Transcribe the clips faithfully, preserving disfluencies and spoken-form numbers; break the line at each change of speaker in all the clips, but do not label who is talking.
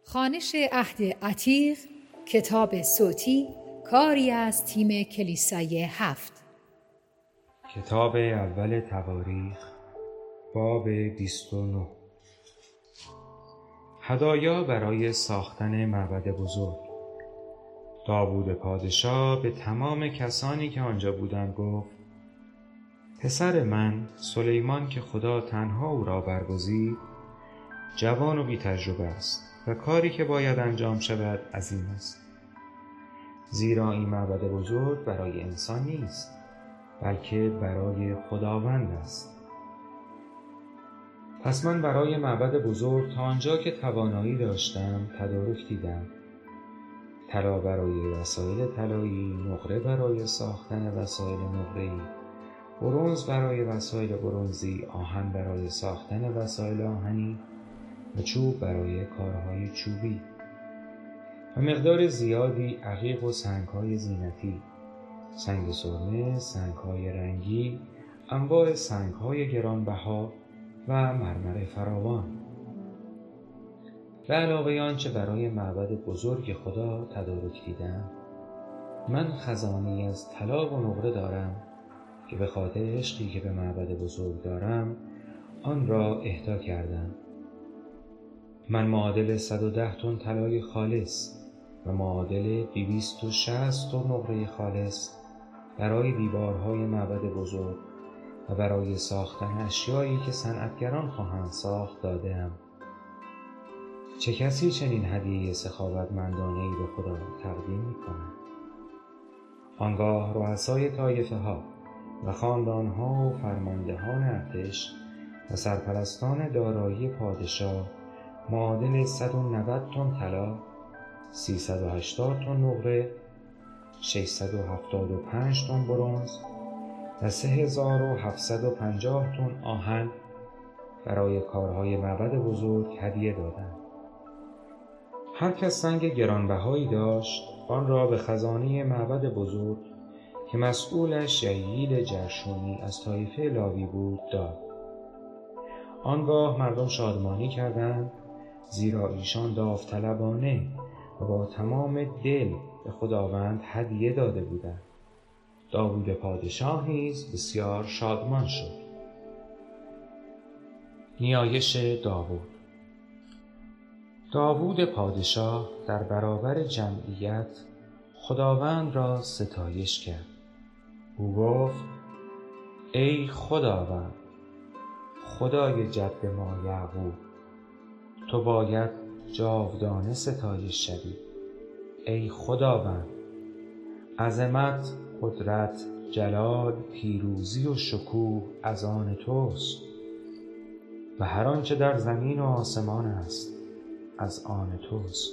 خوانش عهد عتیق، کتاب صوتی، کاری از تیم کلیسای هفت.
کتاب اول تواریخ، باب بیست و نه. هدایا برای ساختن معبد بزرگ. داوود پادشاه به تمام کسانی که آنجا بودند گفت: پسر من سلیمان که خدا تنها او را برگزید، جوان و بی تجربه است و کاری که باید انجام شود عظیم است. زیرا این معبد بزرگ برای انسان نیست، بلکه برای خداوند است. پس من برای معبد بزرگ تا آنجا که توانایی داشتم تدارک دیدم: طلا برای وسایل طلایی، نقره برای ساختن وسایل نقره‌ای، برنز برای وسایل برنزی، آهن برای ساختن وسایل آهنی و چوب برای کارهای چوبی و مقدار زیادی عقیق و سنگ‌های زینتی، سنگ سرمه، سنگ‌های رنگی، انواع سنگ‌های گرانبها و مرمر فراوان. به علاوه آنچه برای معبد بزرگ خدا تدارک دیدم، من خزانه‌ای از طلا و نقره دارم که به خاطر عشقی که به معبد بزرگ دارم آن را اهدا کردم. من معادل صد و ده تن طلای خالص و معادل دویست و شصت تن نقره خالص برای دیوارهای معبد بزرگ و برای ساختن اشیایی که صنعتگران خواهند ساخت داده‌ام. چه کسی چنین هدیه سخاوتمندانه‌ای به خدا تقدیم می‌کند؟ آنگاه رؤسای طایفه ها و خاندان‌ها و فرماندهان ارتش و سرپرستان دارایی پادشاه معادل صد و نود تن طلا، سیصد و هشتاد تن نقره، ششصد و هفتاد و پنج تن برنز و سه هزار و هفتصد و پنجاه تن آهن برای کارهای معبد بزرگ هدیه دادند. هر کس سنگ گرانبهایی داشت آن را به خزانه معبد بزرگ که مسئولش یحییل جرشونی از طایفه لاوی بود داد. آنگاه مردم شادمانی کردند، زیرا ایشان داوطلبانه و با تمام دل به خداوند هدیه داده بودند. داوود پادشاه نیز بسیار شادمان شد. نیایش داوود. داوود پادشاه در برابر جمعیت خداوند را ستایش کرد. او گفت: ای خداوند، خدای جد ما یعقوب، تو باید جاودانه ستایش شوی. ای خداوند، عظمت، قدرت، جلال، پیروزی و شکوه از آن توست و هر آنچه در زمین و آسمان است از آن توست.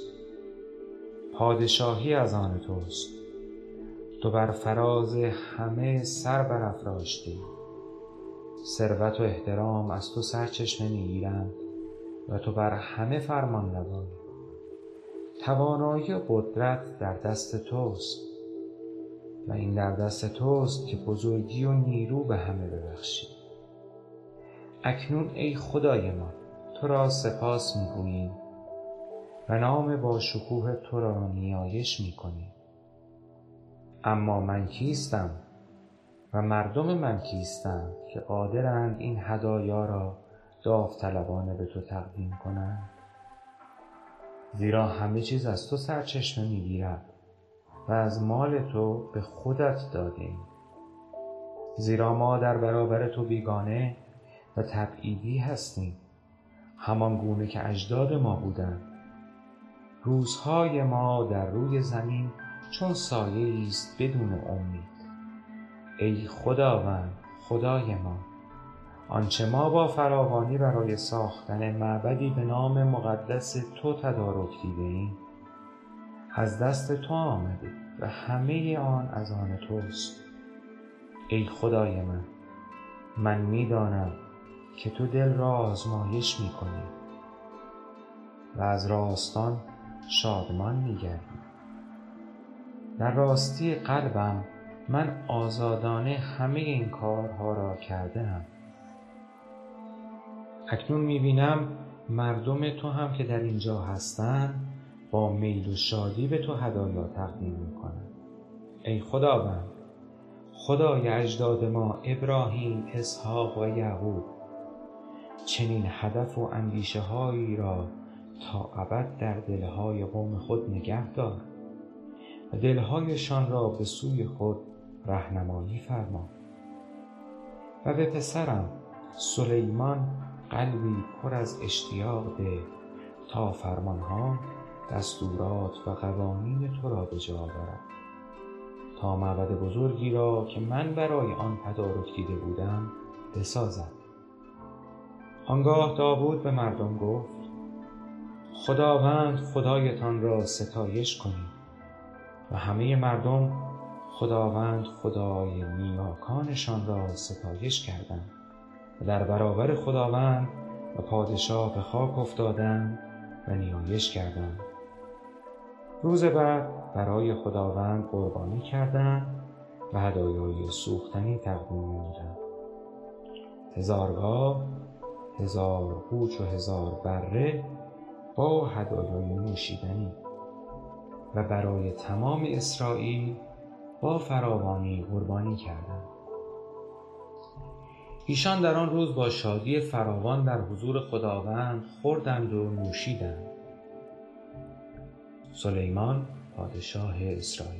پادشاهی از آن توست. تو بر فراز همه سر برافراشتی. ثروت و احترام از تو سرچشمه می‌گیرند و تو بر همه فرمان روایی. توانایی و قدرت در دست توست و این در دست توست که بزرگی و نیرو به همه ببخشی. اکنون ای خدای ما، تو را سپاس می‌گوییم و نام با شکوه تو را نیایش می‌کنیم. اما من کیستم و مردم من کیستند که قادرند این هدایا را داوطلبانه به تو تقدیم کنند؟ زیرا همه چیز از تو سرچشمه می‌گیرد و از مال تو به خودت دادیم. زیرا ما در برابر تو بیگانه و تبعیدی هستیم، همان گونه که اجداد ما بودند. روزهای ما در روی زمین چون سایه است بدون امید. ای خداوند، خدای ما، آنچه ما با فراوانی برای ساختن معبدی به نام مقدس تو تدارک دیده‌ایم از دست تو آمده و همه آن از آن توست. ای خدای من، من می‌دانم که تو دل را آزمایش می‌کنی و از راستان شادمان می‌گردی. در راستی قلبم من آزادانه همه این کارها را کرده‌ام. اکنون می‌بینم مردم تو هم که در اینجا هستند با میل و شادی به تو هدایا تقدیم میکنند. ای خداوند، خدای اجداد ما ابراهیم، اسحاق و یعقوب، چنین هدف و اندیشه هایی را تا ابد در دلهای قوم خود نگه دار و دلهایشان را به سوی خود راهنمایی فرما و به پسرم سلیمان قلبی پر از اشتیاق ده تا فرمانها، دستورات و قوانین تو را به جا آورد، تا معبد بزرگی را که من برای آن تدارک دیده بودم بسازد. آنگاه داوود به مردم گفت: خداوند خدایتان را ستایش کنید. و همه مردم خداوند خدای نیاکانشان را ستایش کردند و در برابر خداوند و پادشاه به خاک افتادند و نیایش کردند. روز بعد برای خداوند قربانی کردند و هدایای سوختنی تقدیم نمودند: هزار گاو، هزار قوچ و هزار بره با هدایای نوشیدنی، و برای تمام اسرائیل با فراوانی قربانی کردند. ایشان در آن روز با شادی فراوان در حضور خداوند خوردند و نوشیدند. سلیمان پادشاه اسرائیل.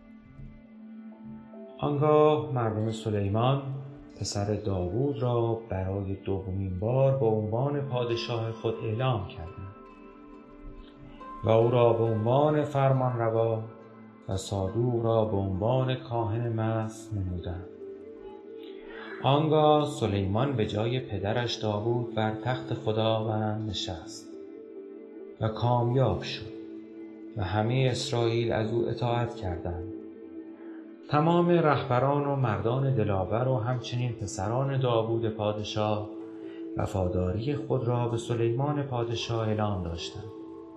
آنگاه مردم سلیمان پسر داوود را برای دومین بار به عنوان پادشاه خود اعلام کردند و او را به عنوان فرمانروا و صادوق را به عنوان کاهن مصر نمودند. آنگاه سلیمان به جای پدرش داوود بر تخت خداوند نشست و کامیاب شد و همه اسرائیل از او اطاعت کردند. تمام رهبران و مردان دلاور و همچنین پسران داوود پادشاه وفاداری خود را به سلیمان پادشاه اعلام داشتند.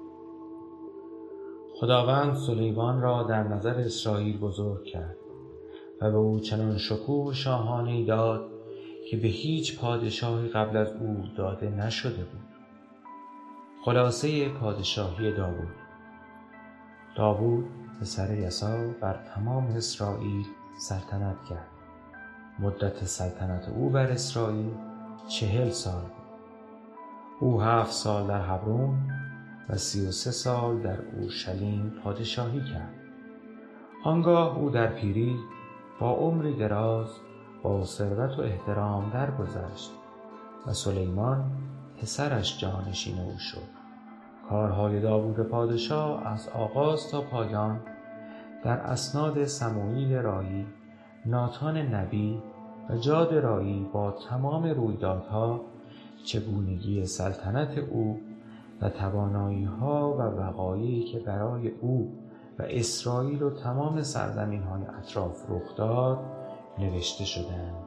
خداوند سلیمان را در نظر اسرائیل بزرگ کرد و به او چنان شکوه شاهانه‌ای داد که به هیچ پادشاهی قبل از او داده نشده بود. خلاصه پادشاهی داوود. داوود پسر یساع بر تمام اسرائیل سلطنت کرد. مدت سلطنت او بر اسرائیل چهل سال بود. او هفت سال در هبرون و سی و سه سال در اورشلیم پادشاهی کرد. آنگاه او در پیری با عمری دراز با ثروت و احترام درگذشت و سلیمان پسرش جانشین او شد. کارهای داوود پادشاه از آغاز تا پایان در اسناد سموئیل رایی، ناتان نبی و جاد رایی با تمام رویدادها، چگونگی سلطنت او و توانایی‌ها و وقایعی که برای او و اسرائیل و تمام سرزمین‌های اطراف رخ داد نوشته شدند.